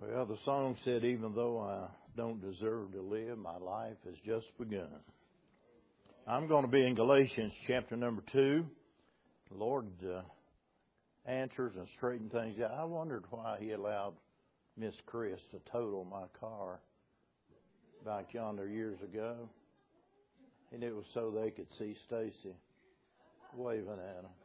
Well, the song said, even though I don't deserve to live, my life has just begun. I'm going to be in Galatians chapter number 2. The Lord answers and straightens things out. I wondered why He allowed Miss Chris to total my car back yonder years ago. And it was so they could see Stacy waving at them.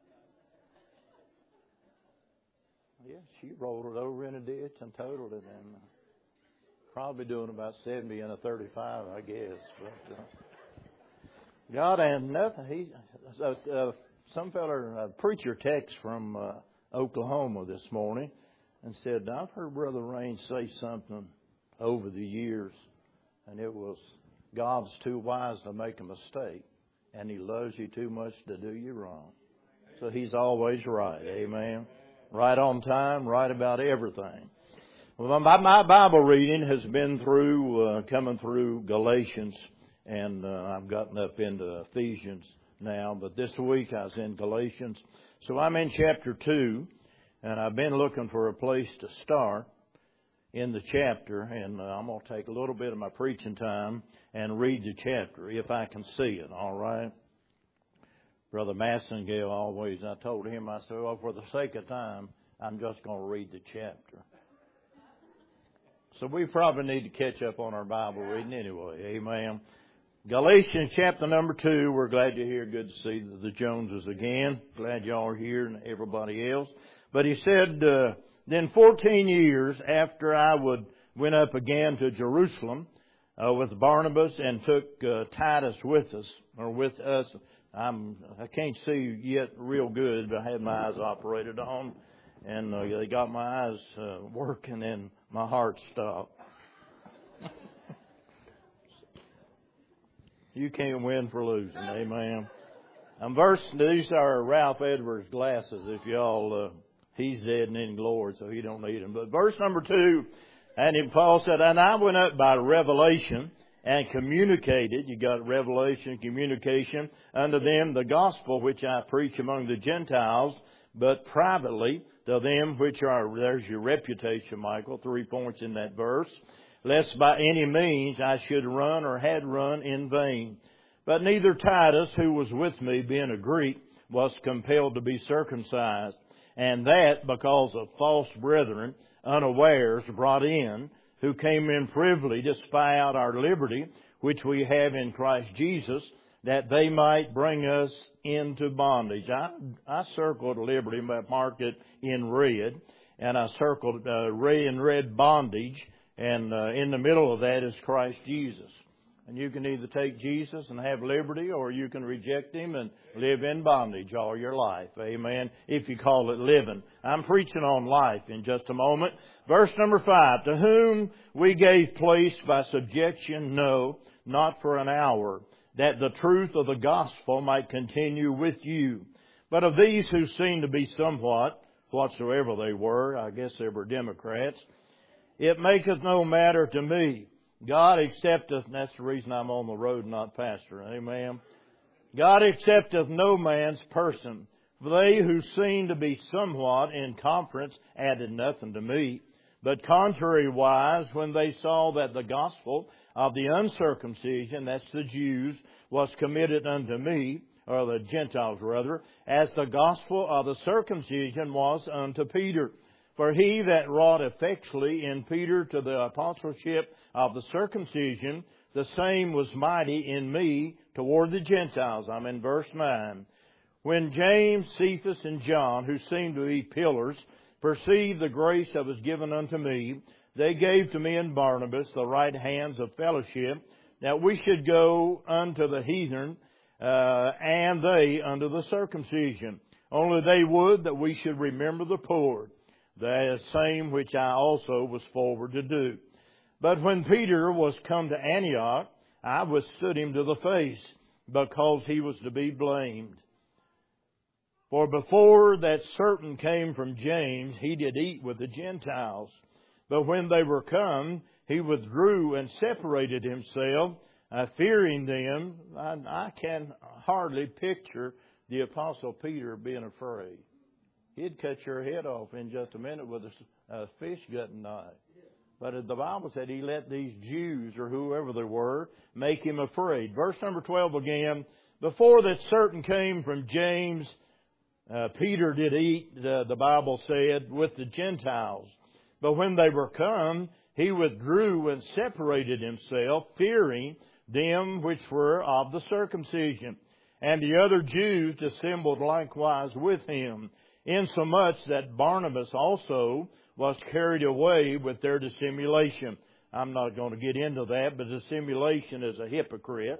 Yeah, she rolled it over in a ditch and totaled it, and probably doing about 70 and a 35, I guess. But God and nothing. Some fella, preacher, text from Oklahoma this morning and said, "I've heard Brother Rain say something over the years, and it was God's too wise to make a mistake, and He loves you too much to do you wrong." So He's always right. Amen. Right on time, right about everything. Well, my Bible reading has been coming through Galatians, and I've gotten up into Ephesians now, but this week I was in Galatians. So I'm in chapter 2, and I've been looking for a place to start in the chapter, and I'm going to take a little bit of my preaching time and read the chapter, if I can see it, all right? Brother Massengale always, I told him, I said, well, for the sake of time, I'm just going to read the chapter. So we probably need to catch up on our Bible reading anyway. Amen. Galatians chapter number 2. We're glad you're here. Good to see the Joneses again. Glad y'all are here and everybody else. But he said, then 14 years after I went up again to Jerusalem with Barnabas and took Titus with us. I can't see yet real good, but I had my eyes operated on, and they got my eyes working, and my heart stopped. You can't win for losing, amen. These are Ralph Edwards' glasses. If y'all, he's dead and in glory, so he don't need them. But verse number 2, and Paul said, and I went up by revelation and communicated, you got revelation, communication, unto them the gospel which I preach among the Gentiles, but privately to them which are, there's your reputation, Michael, 3 points in that verse, lest by any means I should run or had run in vain. But neither Titus, who was with me, being a Greek, was compelled to be circumcised, and that because of false brethren, unawares brought in, who came in privily to spy out our liberty, which we have in Christ Jesus, that they might bring us into bondage. I circled liberty, but marked it in red, and I circled in red bondage, and in the middle of that is Christ Jesus. And you can either take Jesus and have liberty, or you can reject Him and live in bondage all your life. Amen. If you call it living. I'm preaching on life in just a moment. Verse number 5. To whom we gave place by subjection, no, not for an hour, that the truth of the gospel might continue with you. But of these who seem to be somewhat, whatsoever they were, I guess they were Democrats, it maketh no matter to me. God accepteth, and that's the reason I'm on the road, not pastor. Amen. God accepteth no man's person. For they who seem to be somewhat in conference added nothing to me. But contrariwise, when they saw that the gospel of the uncircumcision, that's the Jews, was committed unto me, or the Gentiles rather, as the gospel of the circumcision was unto Peter. For he that wrought effectually in Peter to the apostleship of the circumcision, the same was mighty in me toward the Gentiles. I'm in verse 9. When James, Cephas, and John, who seemed to be pillars, perceived the grace that was given unto me, they gave to me and Barnabas the right hands of fellowship, that we should go unto the heathen, and they unto the circumcision. Only they would that we should remember the poor, the same which I also was forward to do. But when Peter was come to Antioch, I withstood him to the face, because he was to be blamed. For before that certain came from James, he did eat with the Gentiles. But when they were come, he withdrew and separated himself, fearing them. I can hardly picture the Apostle Peter being afraid. he'd cut your head off in just a minute with a fish gutting knife. But the Bible said he let these Jews, or whoever they were, make him afraid. Verse number 12 again. Before that certain came from James, Peter did eat, the Bible said, with the Gentiles. But when they were come, he withdrew and separated himself, fearing them which were of the circumcision. And the other Jews dissembled likewise with him, insomuch that Barnabas also was carried away with their dissimulation. I'm not going to get into that, but dissimulation is a hypocrite,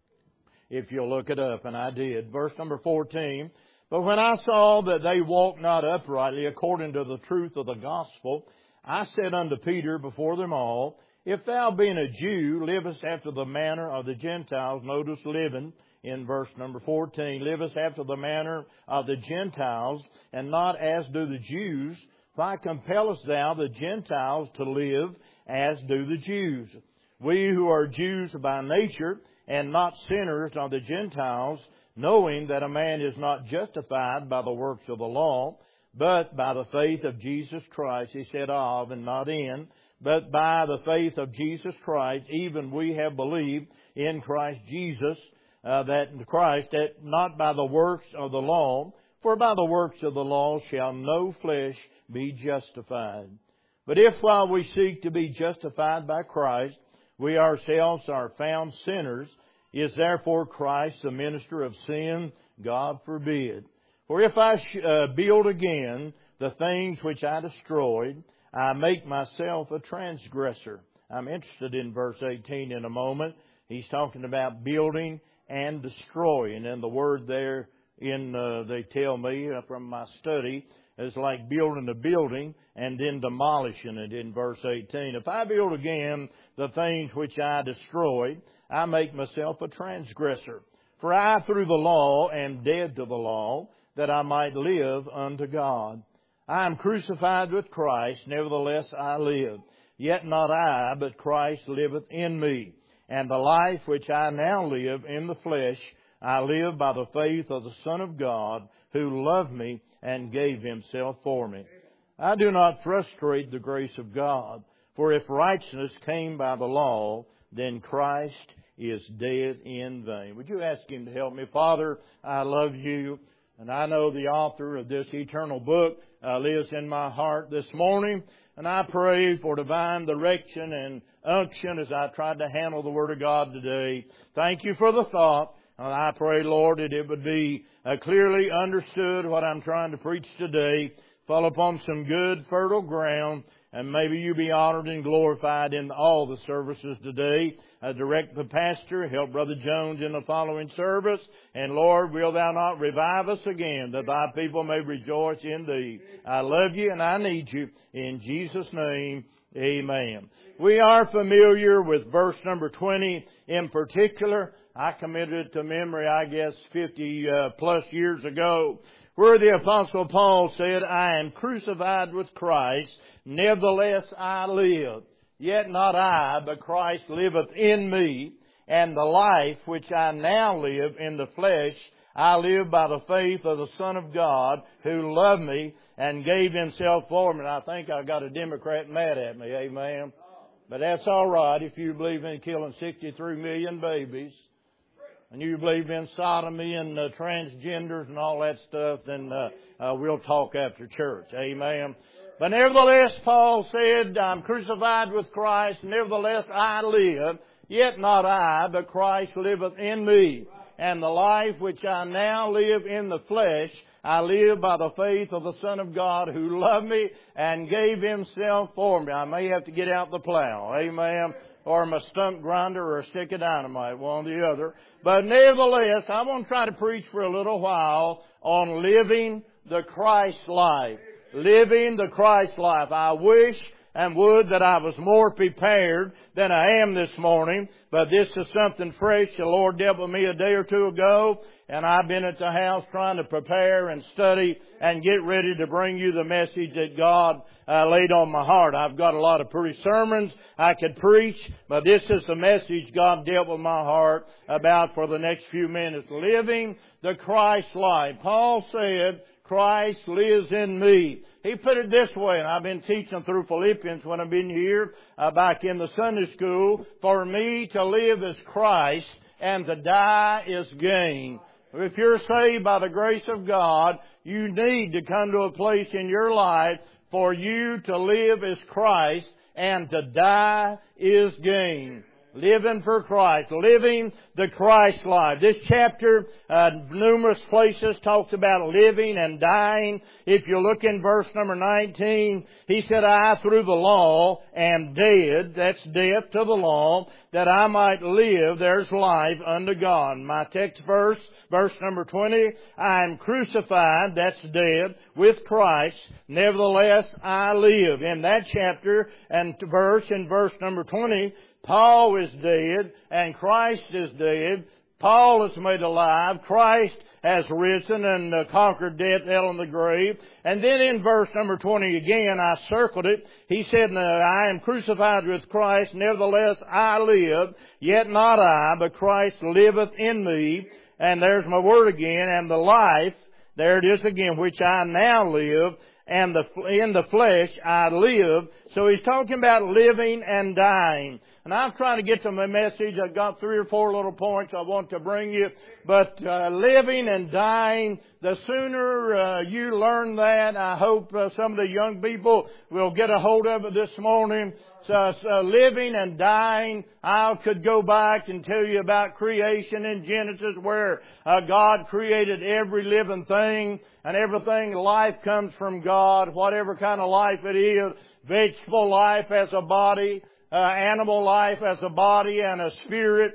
if you'll look it up, and I did. Verse number 14, but when I saw that they walked not uprightly according to the truth of the gospel, I said unto Peter before them all, if thou being a Jew, livest after the manner of the Gentiles, notice living in verse number 14, livest after the manner of the Gentiles, and not as do the Jews, why compellest thou the Gentiles to live as do the Jews? We who are Jews by nature, and not sinners of the Gentiles, knowing that a man is not justified by the works of the law, but by the faith of Jesus Christ, he said of and not in, but by the faith of Jesus Christ, even we have believed in Christ Jesus, that not by the works of the law, for by the works of the law shall no flesh be justified. But if while we seek to be justified by Christ, we ourselves are found sinners, is therefore Christ the minister of sin? God forbid. For if I build again the things which I destroyed, I make myself a transgressor. I'm interested in verse 18 in a moment. He's talking about building and destroying. And the word there they tell me from my study, is like building a building and then demolishing it in verse 18. If I build again the things which I destroyed, I make myself a transgressor. For I through the law am dead to the law, that I might live unto God. I am crucified with Christ, nevertheless I live. Yet not I, but Christ liveth in me. And the life which I now live in the flesh, I live by the faith of the Son of God, who loved me and gave himself for me. I do not frustrate the grace of God, for if righteousness came by the law, then Christ is dead in vain. Would you ask him to help me? Father, I love you, and I know the author of this eternal book lives in my heart this morning, and I pray for divine direction and unction as I tried to handle the Word of God today. Thank you for the thought, and I pray, Lord, that it would be clearly understood what I'm trying to preach today, fall upon some good, fertile ground, and maybe you be honored and glorified in all the services today. Direct the pastor, help Brother Jones in the following service. And Lord, will thou not revive us again, that thy people may rejoice in thee. I love you and I need you. In Jesus' name, amen. We are familiar with verse number 20 in particular. I committed it to memory, 50 plus years ago, where the Apostle Paul said, I am crucified with Christ, nevertheless I live. Yet not I, but Christ liveth in me. And the life which I now live in the flesh, I live by the faith of the Son of God, who loved me and gave himself for me. And I think I got a Democrat mad at me, amen. But that's all right if you believe in killing 63 million babies, and you believe in sodomy and transgenders and all that stuff, then we'll talk after church. Amen. But nevertheless, Paul said, I'm crucified with Christ, nevertheless I live. Yet not I, but Christ liveth in me. And the life which I now live in the flesh, I live by the faith of the Son of God, who loved me and gave himself for me. I may have to get out the plow. Amen. Or my stump grinder or a stick of dynamite, one or the other. But nevertheless, I want to try to preach for a little while on living the Christ life. Living the Christ life. I wish and would that I was more prepared than I am this morning. But this is something fresh. The Lord dealt with me a day or two ago, and I've been at the house trying to prepare and study and get ready to bring you the message that God laid on my heart. I've got a lot of pretty sermons I could preach, but this is the message God dealt with my heart about for the next few minutes. Living the Christ life. Paul said, Christ lives in me. He put it this way, and I've been teaching through Philippians when I've been here, back in the Sunday school. For me to live is Christ, and to die is gain. If you're saved by the grace of God, you need to come to a place in your life for you to live as Christ, and to die is gain. Living for Christ, living the Christ life. This chapter, numerous places talks about living and dying. If you look in verse number 19, he said, I through the law am dead, that's death to the law, that I might live, there's life unto God. My text verse number 20, I am crucified, that's dead, with Christ, nevertheless I live. In that chapter and verse, in verse number 20, Paul is dead and Christ is dead. Paul is made alive. Christ has risen and conquered death, hell, and the grave. And then in verse number 20 again, I circled it. He said, I am crucified with Christ, nevertheless I live, yet not I, but Christ liveth in me. And there's my word again, and the life, there it is again, which I now live, and in the flesh I live. So he's talking about living and dying. And I'm trying to get to my message. I've got 3 or 4 little points I want to bring you. But living and dying, the sooner you learn that, I hope some of the young people will get a hold of it this morning. So living and dying, I could go back and tell you about creation in Genesis where God created every living thing, and everything, life comes from God, whatever kind of life it is. Vegetable life as a body, animal life as a body and a spirit.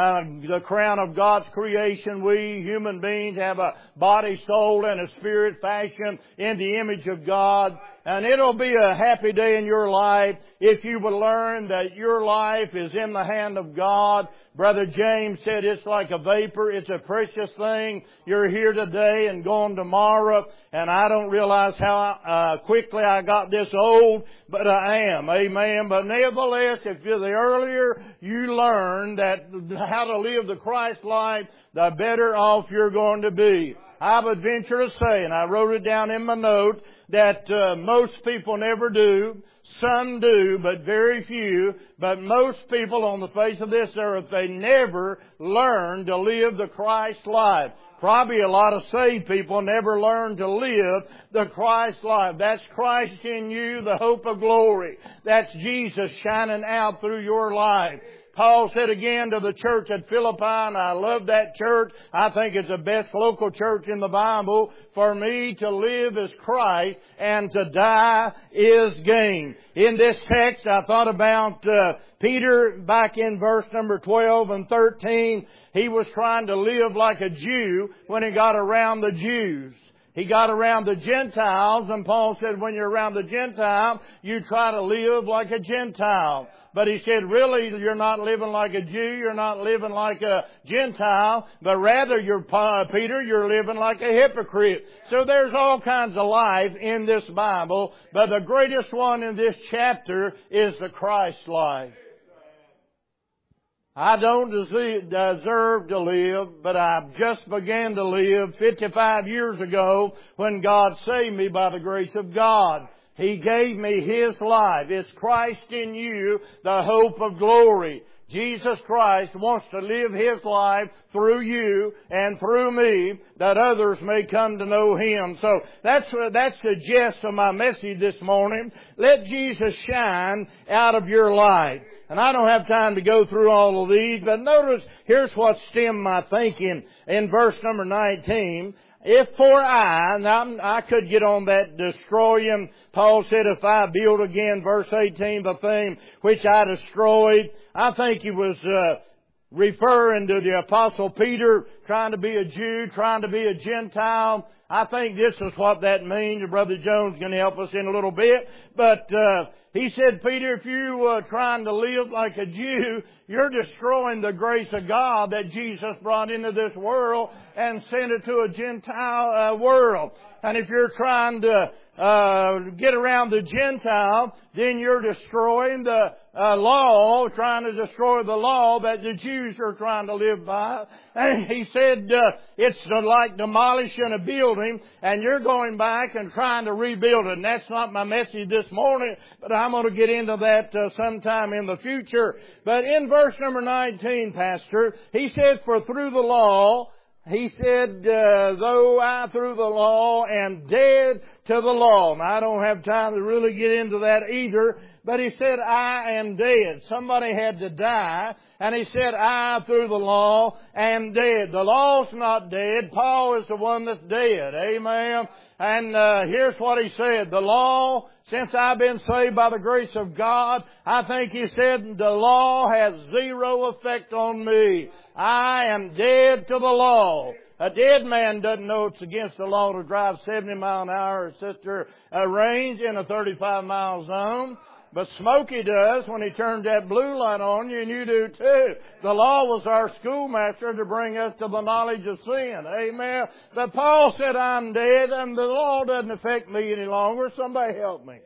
The crown of God's creation, we human beings have a body, soul, and a spirit fashioned in the image of God. And it'll be a happy day in your life if you will learn that your life is in the hand of God. Brother James said it's like a vapor. It's a precious thing. You're here today and gone tomorrow. And I don't realize how quickly I got this old, but I am. Amen. But nevertheless, if you're the earlier you learn that how to live the Christ life, the better off you're going to be. I would venture to say, and I wrote it down in my note, that most people never do. Some do, but very few. But most people on the face of this earth, they never learn to live the Christ life. Probably a lot of saved people never learn to live the Christ life. That's Christ in you, the hope of glory. That's Jesus shining out through your life. Paul said again to the church at Philippi, and I love that church. I think it's the best local church in the Bible. For me to live is Christ, and to die is gain. In this text, I thought about Peter back in verse number 12 and 13. He was trying to live like a Jew when he got around the Jews. He got around the Gentiles, and Paul said when you're around the Gentile, you try to live like a Gentile. But he said, really, you're not living like a Jew, you're not living like a Gentile, but rather, Peter, you're living like a hypocrite. So there's all kinds of life in this Bible, but the greatest one in this chapter is the Christ life. I don't deserve to live, but I've just began to live 55 years ago when God saved me by the grace of God. He gave me His life. It's Christ in you, the hope of glory. Jesus Christ wants to live His life through you and through me that others may come to know Him. So that's the gist of my message this morning. Let Jesus shine out of your life. And I don't have time to go through all of these, but notice here's what stemmed my thinking in verse number 19. If for now I could get on that destroying. Paul said, if I build again, verse 18, the thing which I destroyed. I think he was referring to the Apostle Peter trying to be a Jew, trying to be a Gentile. I think this is what that means. Brother Jones can help us in a little bit. But he said, Peter, if you trying to live like a Jew, you're destroying the grace of God that Jesus brought into this world and sent it to a Gentile world. And if you're trying to get around the Gentile, then you're destroying the law, trying to destroy the law that the Jews are trying to live by. And he said it's like demolishing a building, and you're going back and trying to rebuild it. And that's not my message this morning, but I'm going to get into that sometime in the future. But in verse number 19, Pastor, he said, for through the law, he said, though I through the law am dead to the law. Now, I don't have time to really get into that either, but he said, I am dead. Somebody had to die, and he said, I through the law am dead. The law's not dead. Paul is the one that's dead. Amen. And here's what he said. The law, since I've been saved by the grace of God, I think he said, the law has zero effect on me. I am dead to the law. A dead man doesn't know it's against the law to drive 70 mile an hour or sit there range in a 35-mile zone. But Smokey does when he turned that blue light on you, and you do too. The law was our schoolmaster to bring us to the knowledge of sin. Amen. But Paul said, I'm dead, and the law doesn't affect me any longer. Somebody help me.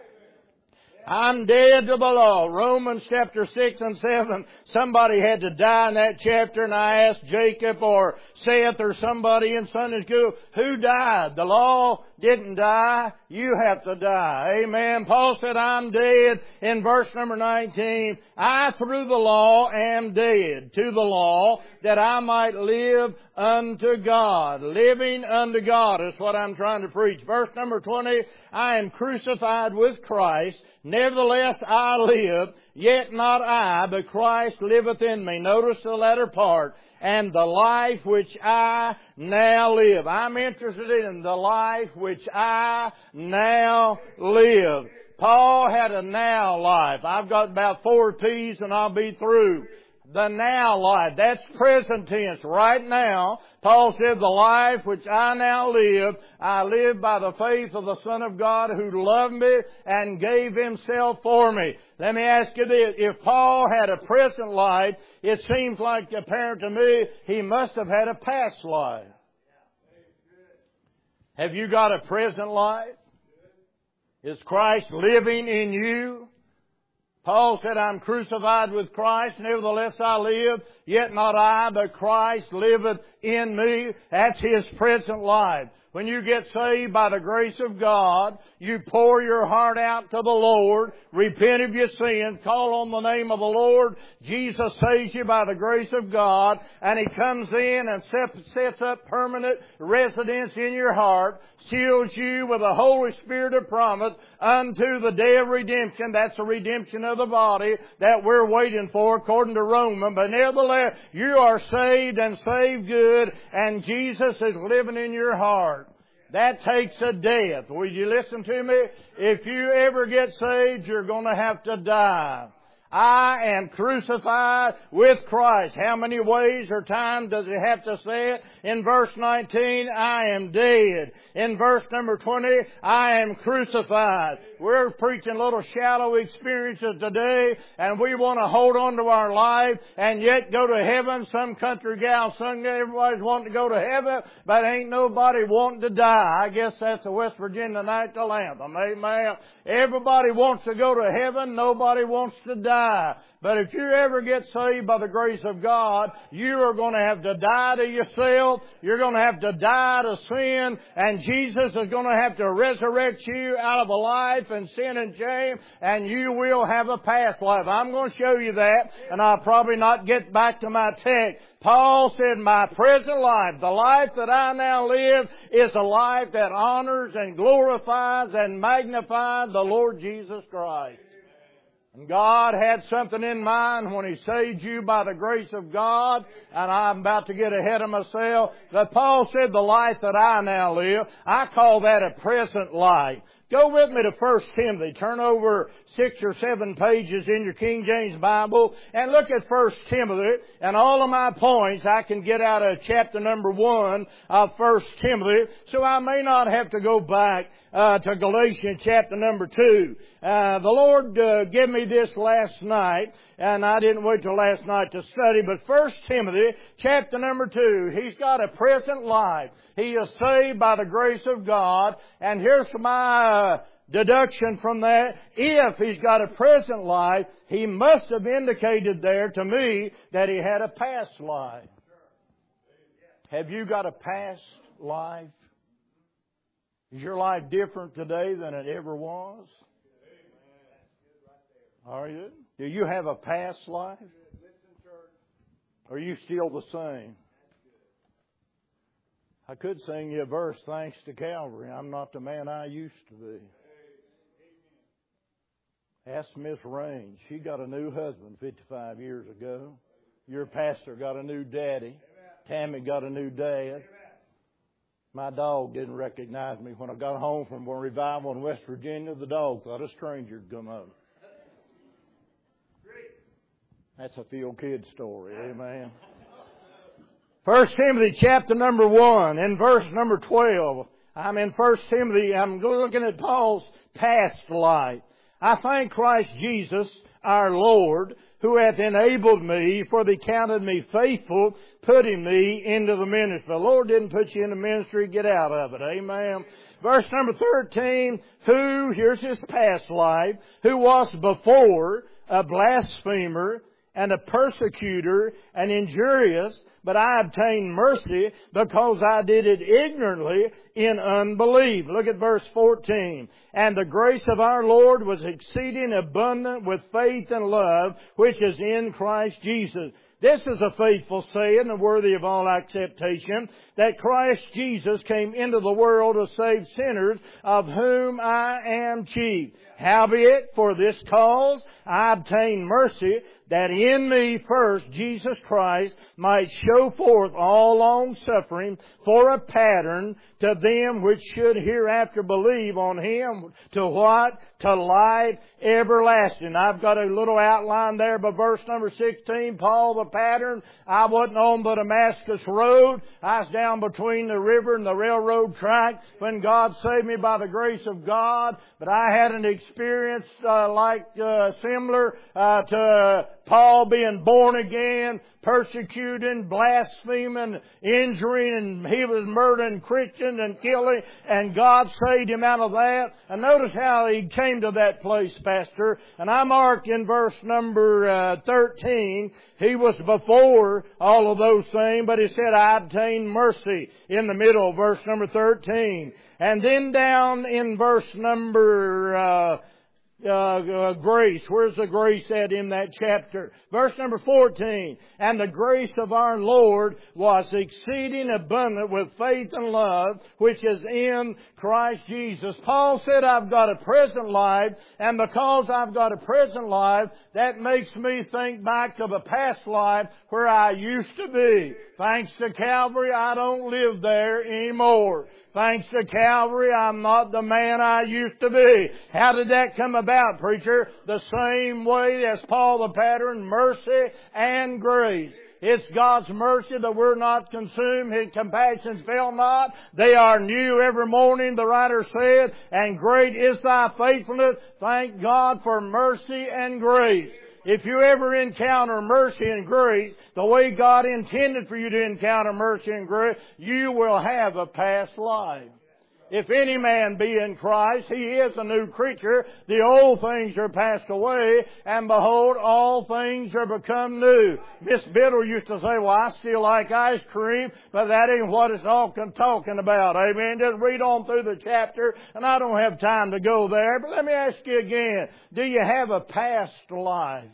I'm dead to the law. Romans chapter 6 and 7. Somebody had to die in that chapter, and I asked Jacob or Seth or somebody in Sunday school, who died? The law didn't die. You have to die. Amen. Paul said, I'm dead in verse number 19. I through the law am dead to the law that I might live unto God. Living unto God is what I'm trying to preach. Verse number 20, I am crucified with Christ. Nevertheless I live, yet not I, but Christ liveth in me. Notice the latter part. And the life which I now live. I'm interested in the life which I now live. Paul had a now life. I've got about 4 P's and I'll be through. The now life. That's present tense. Right now, Paul said, the life which I now live, I live by the faith of the Son of God who loved me and gave Himself for me. Let me ask you this. If Paul had a present life, it seems like apparent to me he must have had a past life. Have you got a present life? Is Christ living in you? Paul said, I'm crucified with Christ, nevertheless I live, yet not I, but Christ liveth in me. That's His present life. When you get saved by the grace of God, you pour your heart out to the Lord, repent of your sins, call on the name of the Lord. Jesus saves you by the grace of God, and He comes in and sets up permanent residence in your heart, seals you with the Holy Spirit of promise unto the day of redemption. That's the redemption of the body that we're waiting for according to Romans. But nevertheless, you are saved and saved good, and Jesus is living in your heart. That takes a death. Will you listen to me? If you ever get saved, you're going to have to die. I am crucified with Christ. How many ways or times does it have to say it? In verse 19, I am dead. In verse number 20, I am crucified. We're preaching little shallow experiences today, and we want to hold on to our life and yet go to heaven. Some country gal sung, everybody's wanting to go to heaven, but ain't nobody wanting to die. I guess that's a West Virginia national anthem. Amen. Everybody wants to go to heaven. Nobody wants to die. But if you ever get saved by the grace of God, you are going to have to die to yourself. You're going to have to die to sin. And Jesus is going to have to resurrect you out of a life and sin and shame. And you will have a past life. I'm going to show you that. And I'll probably not get back to my text. Paul said, my present life, the life that I now live, is a life that honors and glorifies and magnifies the Lord Jesus Christ. And God had something in mind when He saved you by the grace of God. And I'm about to get ahead of myself. But Paul said, the life that I now live, I call that a present life. Go with me to 1 Timothy. Turn over 6 or 7 pages in your King James Bible and look at 1 Timothy. And all of my points I can get out of chapter number 1 of 1 Timothy. So I may not have to go back to Galatians chapter number 2. The Lord gave me this last night, and I didn't wait till last night to study, but 1 Timothy chapter number 2, he's got a present life. He is saved by the grace of God, and here's my deduction from that. If he's got a present life, he must have indicated there to me that he had a past life. Have you got a past life? Is your life different today than it ever was? Are you? Do you have a past life? Or are you still the same? I could sing you a verse, thanks to Calvary. I'm not the man I used to be. Ask Miss Range. She got a new husband 55 years ago. Your pastor got a new daddy. Tammy got a new dad. My dog didn't recognize me. When I got home from a revival in West Virginia, the dog thought a stranger had come up. That's a field kid story. Amen. 1 Timothy chapter number 1 and verse number 12. I'm in 1 Timothy. I'm looking at Paul's past life. I thank Christ Jesus, our Lord, who hath enabled me, for he counted me faithful, putting me into the ministry. The Lord didn't put you in the ministry, get out of it. Amen. Verse number 13, who, here's his past life, who was before a blasphemer and a persecutor and injurious, but I obtained mercy because I did it ignorantly in unbelief. Look at verse 14. And the grace of our Lord was exceeding abundant with faith and love, which is in Christ Jesus. This is a faithful saying and worthy of all acceptation, that Christ Jesus came into the world to save sinners, of whom I am chief. Howbeit, for this cause I obtained mercy, that in me first Jesus Christ might show forth all long suffering for a pattern to them which should hereafter believe on Him. To what? To life everlasting. I've got a little outline there by verse number 16. Paul the pattern. I wasn't on the Damascus Road. I was down between the river and the railroad track when God saved me by the grace of God. But I had an experience similar to Paul being born again, persecuting, blaspheming, injuring, and he was murdering Christians and killing, and God saved him out of that. And notice how he came to that place, Pastor. And I marked in verse number 13, he was before all of those things, but he said, I obtained mercy in the middle, verse number 13. And then down in verse number grace. Where's the grace at in that chapter? Verse number 14. And the grace of our Lord was exceeding abundant with faith and love, which is in Christ Jesus. Paul said, I've got a present life, and because I've got a present life, that makes me think back of a past life where I used to be. Thanks to Calvary, I don't live there anymore. Thanks to Calvary, I'm not the man I used to be. How did that come about, preacher? The same way as Paul the pattern, mercy and grace. It's God's mercy that we're not consumed. His compassions fail not. They are new every morning, the writer said, and great is thy faithfulness. Thank God for mercy and grace. If you ever encounter mercy and grace, the way God intended for you to encounter mercy and grace, you will have a past life. If any man be in Christ, he is a new creature. The old things are passed away, and behold, all things are become new. Miss Biddle used to say, well, I still like ice cream, but that ain't what it's all talking about. Amen. Just read on through the chapter, and I don't have time to go there. But let me ask you again, do you have a past life?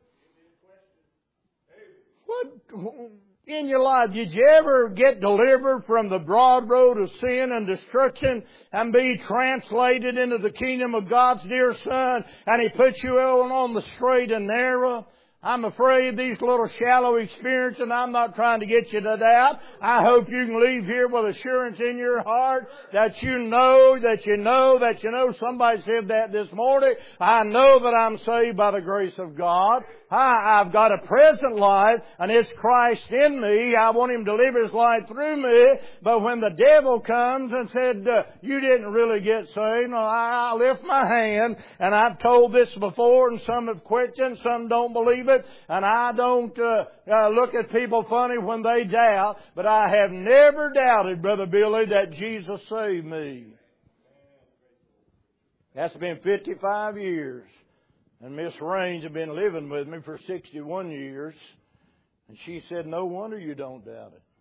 What in your life, did you ever get delivered from the broad road of sin and destruction and be translated into the kingdom of God's dear Son, and He put you on the straight and narrow? I'm afraid these little shallow experiences, and I'm not trying to get you to doubt. I hope you can leave here with assurance in your heart that you know, that you know, that you know. Somebody said that this morning. I know that I'm saved by the grace of God. I've got a present life, and it's Christ in me. I want Him to live His life through me. But when the devil comes and said, you didn't really get saved, no, I lift my hand, and I've told this before, and some have questioned, some don't believe it, and I don't look at people funny when they doubt, but I have never doubted, Brother Billy, that Jesus saved me. That's been 55 years. And Miss Raines had been living with me for 61 years. And she said, no wonder you don't doubt it.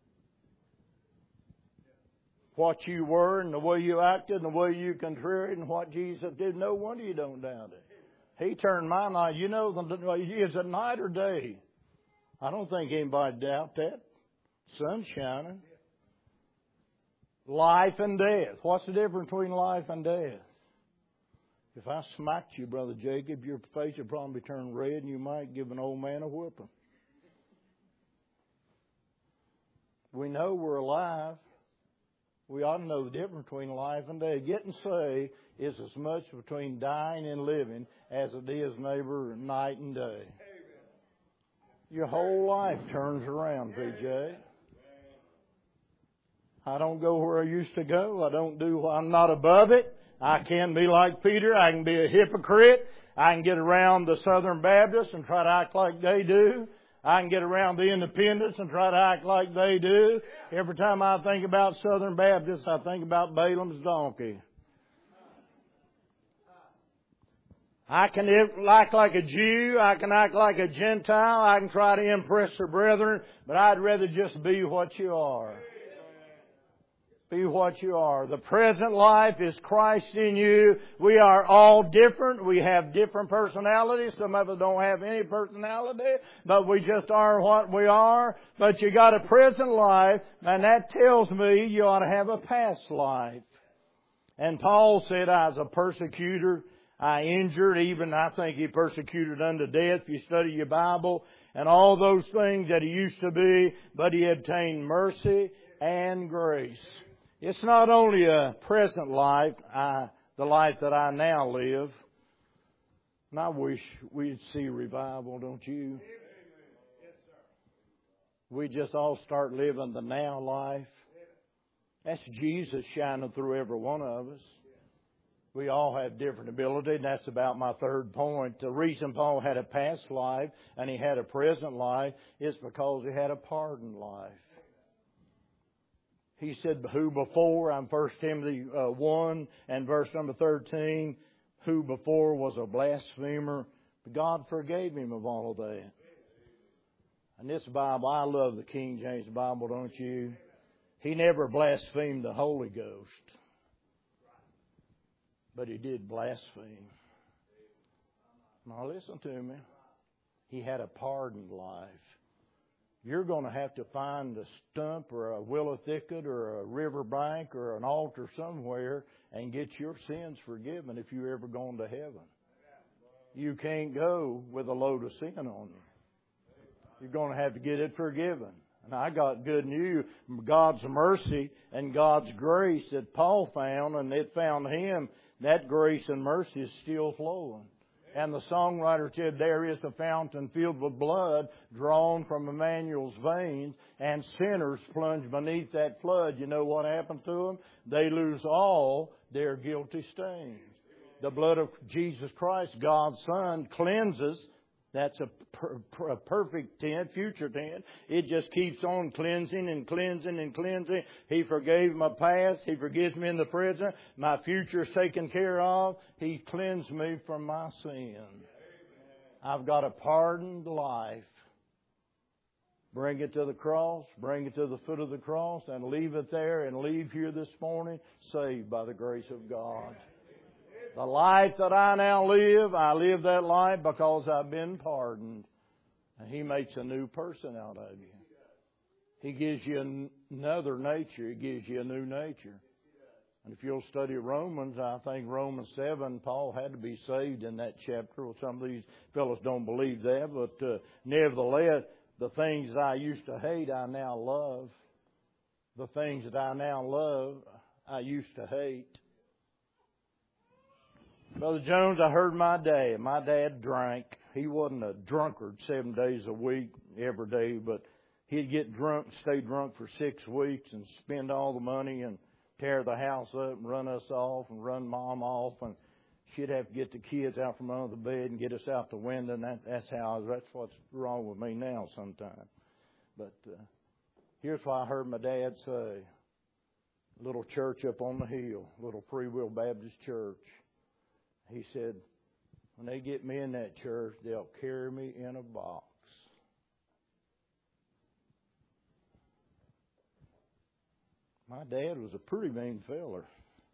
What you were and the way you acted and the way you contraried and what Jesus did, no wonder you don't doubt it. He turned my life. You know, is it night or day? I don't think anybody doubt that. Sun's shining. Life and death. What's the difference between life and death? If I smacked you, Brother Jacob, your face would probably turn red and you might give an old man a whooping. We know we're alive. We ought to know the difference between life and death. Getting saved is as much between dying and living as it is, neighbor, night and day. Your whole life turns around, PJ. I don't go where I used to go. I'm not above it. I can be like Peter. I can be a hypocrite. I can get around the Southern Baptists and try to act like they do. I can get around the Independents and try to act like they do. Every time I think about Southern Baptists, I think about Balaam's donkey. I can act like a Jew. I can act like a Gentile. I can try to impress the brethren, but I'd rather just be what you are. Be what you are. The present life is Christ in you. We are all different. We have different personalities. Some of us don't have any personality, but we just are what we are. But you got a present life, and that tells me you ought to have a past life. And Paul said, I was a persecutor. I injured, even I think he persecuted unto death. If you study your Bible, and all those things that he used to be, but he obtained mercy and grace. It's not only a present life, the life that I now live. And I wish we'd see revival, don't you? We just all start living the now life. That's Jesus shining through every one of us. We all have different ability, and that's about my third point. The reason Paul had a past life and he had a present life is because he had a pardoned life. He said, who before, I'm 1 Timothy 1 and verse number 13, who before was a blasphemer, God forgave him of all of that. And this Bible, I love the King James Bible, don't you? He never blasphemed the Holy Ghost, but he did blaspheme. Now listen to me. He had a pardoned life. You're going to have to find a stump or a willow thicket or a river bank or an altar somewhere and get your sins forgiven if you're ever going to heaven. You can't go with a load of sin on you. You're going to have to get it forgiven. And I got good news. God's mercy and God's grace that Paul found, and it found him, that grace and mercy is still flowing. And the songwriter said, there is a fountain filled with blood drawn from Emmanuel's veins, and sinners plunge beneath that flood. You know what happened to them? They lose all their guilty stains. The blood of Jesus Christ, God's Son, cleanses. That's a perfect tense, future tense. It just keeps on cleansing and cleansing and cleansing. He forgave my past. He forgives me in the present. My future is taken care of. He cleansed me from my sin. I've got a pardoned life. Bring it to the cross. Bring it to the foot of the cross and leave it there and leave here this morning saved by the grace of God. The life that I now live, I live that life because I've been pardoned. And He makes a new person out of you. He gives you another nature. He gives you a new nature. And if you'll study Romans, I think Romans 7, Paul had to be saved in that chapter. Well, some of these fellows don't believe that, but nevertheless, the things that I used to hate, I now love. The things that I now love, I used to hate. Brother Jones, I heard my dad. My dad drank. He wasn't a drunkard 7 days a week, every day, but he'd get drunk, stay drunk for 6 weeks and spend all the money and tear the house up and run us off and run Mom off. And she'd have to get the kids out from under the bed and get us out the window. And that's what's wrong with me now sometimes. But here's what I heard my dad say. Little church up on the hill, little Free Will Baptist church. He said, when they get me in that church, they'll carry me in a box. My dad was a pretty mean feller.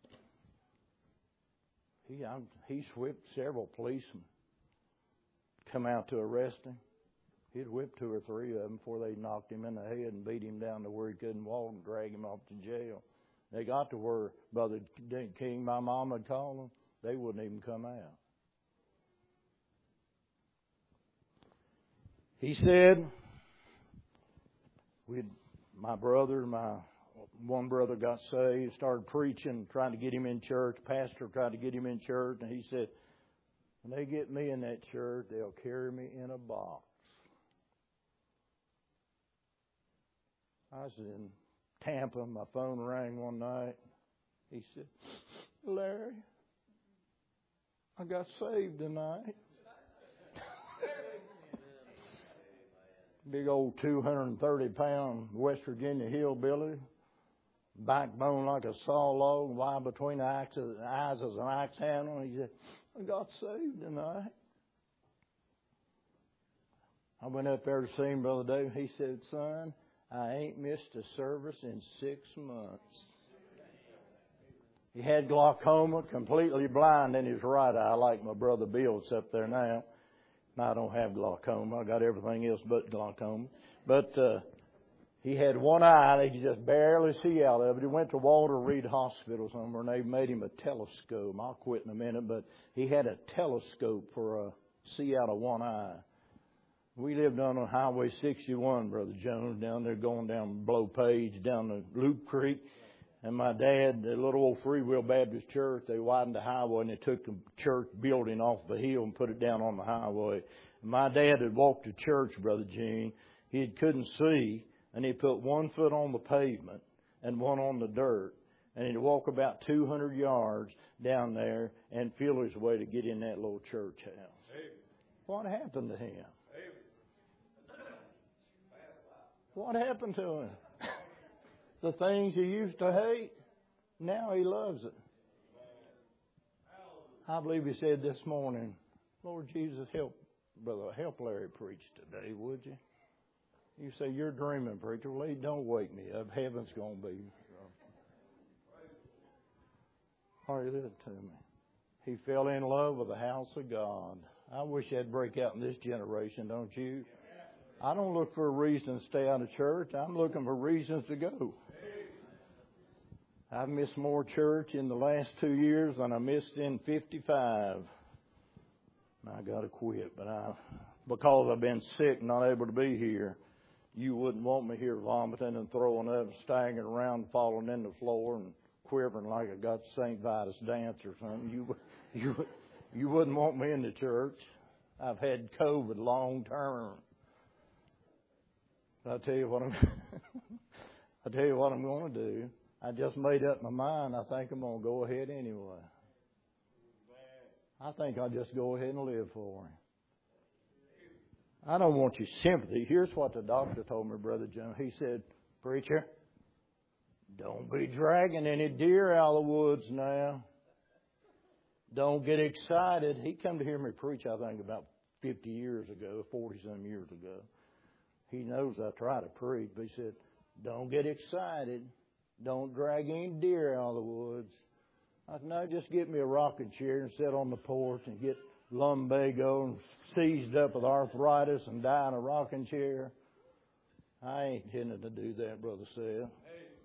He whipped several policemen come out to arrest him. He'd whip 2 or 3 of them before they knocked him in the head and beat him down to where he couldn't walk and drag him off to jail. They got to where Brother King, my mom, would call them. They wouldn't even come out. He said, one brother got saved, started preaching, trying to get him in church. Pastor tried to get him in church, and he said, when they get me in that church, they'll carry me in a box. I was in Tampa. My phone rang one night. He said, Larry, I got saved tonight. Big old 230-pound West Virginia hillbilly, backbone like a saw log, wide between the eyes as an axe handle. He said, I got saved tonight. I went up there to see him Brother David. He said, son, I ain't missed a service in 6 months. He had glaucoma, completely blind in his right eye, like my brother Bill that's up there now. I don't have glaucoma. I got everything else but glaucoma. But he had one eye that he could just barely see out of it. He went to Walter Reed Hospital somewhere, and they made him a telescope. I'll quit in a minute, but he had a telescope for see out of one eye. We lived on Highway 61, Brother Jones, down there going down Blow Page, down the Loop Creek. And my dad, the little old Free Will Baptist church, they widened the highway and they took the church building off the hill and put it down on the highway. And my dad had walked to church, Brother Gene. He couldn't see, and he put 1 foot on the pavement and 1 on the dirt. And he'd walk about 200 yards down there and feel his way to get in that little church house. Hey. What happened to him? Hey. What happened to him? The things he used to hate, now he loves it. I believe he said this morning, Lord Jesus, help Larry preach today, would you? You say, you're dreaming, preacher. Well, don't wake me up. Heaven's going to be. Listen to me. He fell in love with the house of God. I wish that'd break out in this generation, don't you? I don't look for a reason to stay out of church. I'm looking for reasons to go. I've missed more church in the last 2 years than I missed in 55. I got to quit, but because I've been sick and not able to be here, you wouldn't want me here vomiting and throwing up and staggering around, falling in the floor and quivering like I got St. Vitus dance or something. You wouldn't want me in the church. I've had COVID long term. But I tell you what I'm going to do. I just made up my mind. I think I'm going to go ahead anyway. I think I'll just go ahead and live for him. I don't want your sympathy. Here's what the doctor told me, Brother John. He said, preacher, don't be dragging any deer out of the woods now. Don't get excited. He come to hear me preach, I think, about 50 years ago, 40-some years ago. He knows I try to preach, but he said, don't get excited. Don't drag any deer out of the woods. I said, no, just get me a rocking chair and sit on the porch and get lumbago and seized up with arthritis and die in a rocking chair. I ain't intending to do that, Brother Seth.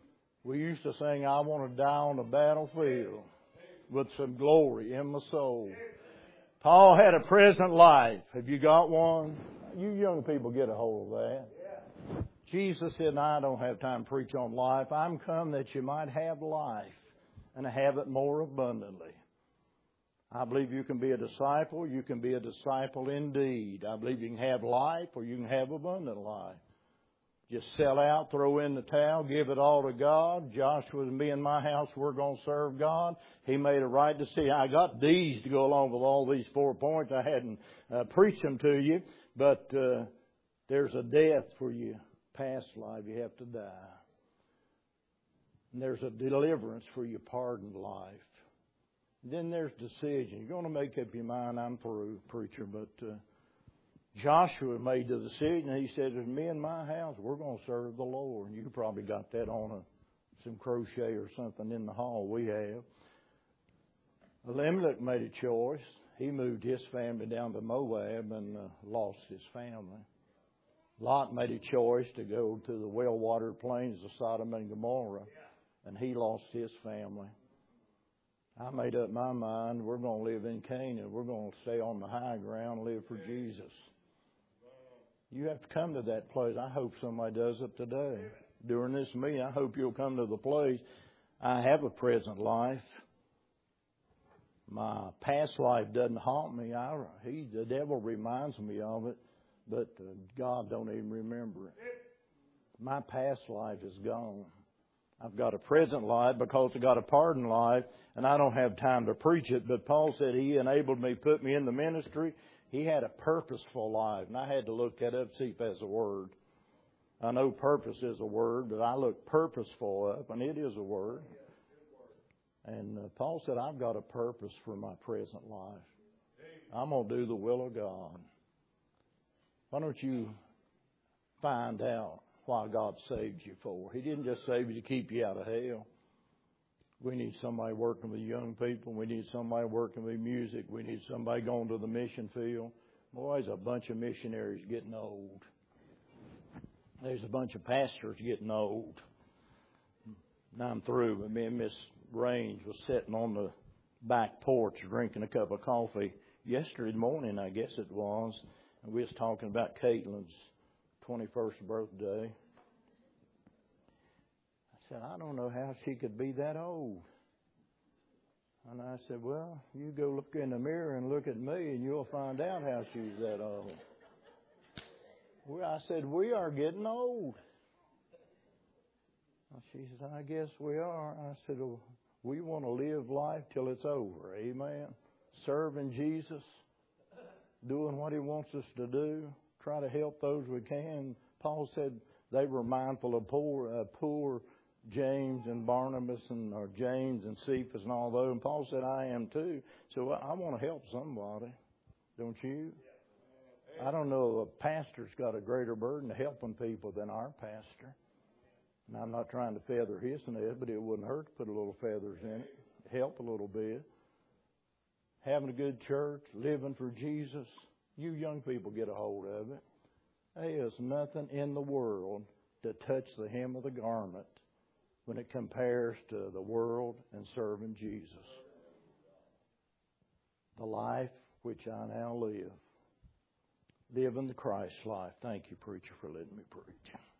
We used to sing, I want to die on the battlefield with some glory in my soul. Paul had a present life. Have you got one? You young people get a hold of that. Jesus said, I don't have time to preach on life. I'm come that you might have life and have it more abundantly. I believe you can be a disciple. You can be a disciple indeed. I believe you can have life or you can have abundant life. Just sell out, throw in the towel, give it all to God. Joshua and me and my house, we're going to serve God. He made a right decision. I got these to go along with all these 4 points. I hadn't preached them to you, but there's a death for you. Past life, you have to die. And there's a deliverance for your pardoned life. Then there's decision. You're going to make up your mind, I'm through, preacher, but Joshua made the decision. He said, "As me and my house, we're going to serve the Lord." And you probably got that on some crochet or something in the hall. We have. Elimelech made a choice. He moved his family down to Moab and lost his family. Lot made a choice to go to the well-watered plains of Sodom and Gomorrah, and he lost his family. I made up my mind, we're going to live in Canaan. We're going to stay on the high ground and live for Jesus. You have to come to that place. I hope somebody does it today. During this meeting, I hope you'll come to the place. I have a present life. My past life doesn't haunt me. The devil reminds me of it, but God don't even remember it. My past life is gone. I've got a present life because I've got a pardoned life, and I don't have time to preach it. But Paul said He enabled me, put me in the ministry. He had a purposeful life, and I had to look that up, see if that's a word. I know purpose is a word, but I looked purposeful up, and it is a word. And Paul said, I've got a purpose for my present life. I'm going to do the will of God. Why don't you find out why God saved you for? He didn't just save you to keep you out of hell. We need somebody working with young people. We need somebody working with music. We need somebody going to the mission field. Boy, there's a bunch of missionaries getting old. There's a bunch of pastors getting old. Now I'm through, but me and Miss Range was sitting on the back porch drinking a cup of coffee yesterday morning, I guess it was, and we was talking about Caitlin's 21st birthday. I said, I don't know how she could be that old. And I said, well, you go look in the mirror and look at me and you'll find out how she's that old. Well, I said, we are getting old. She said, I guess we are. I said, well, we want to live life till it's over. Amen. Serving Jesus, doing what He wants us to do, try to help those we can. Paul said they were mindful of poor James and Barnabas or James and Cephas and all those. And Paul said, I am too. So I want to help somebody. Don't you? I don't know, a pastor's got a greater burden of helping people than our pastor. And I'm not trying to feather his nest, but it wouldn't hurt to put a little feathers in it, help a little bit. Having a good church, living for Jesus. You young people get a hold of it. There is nothing in the world to touch the hem of the garment when it compares to the world and serving Jesus. The life which I now live. Living the Christ life. Thank you, preacher, for letting me preach.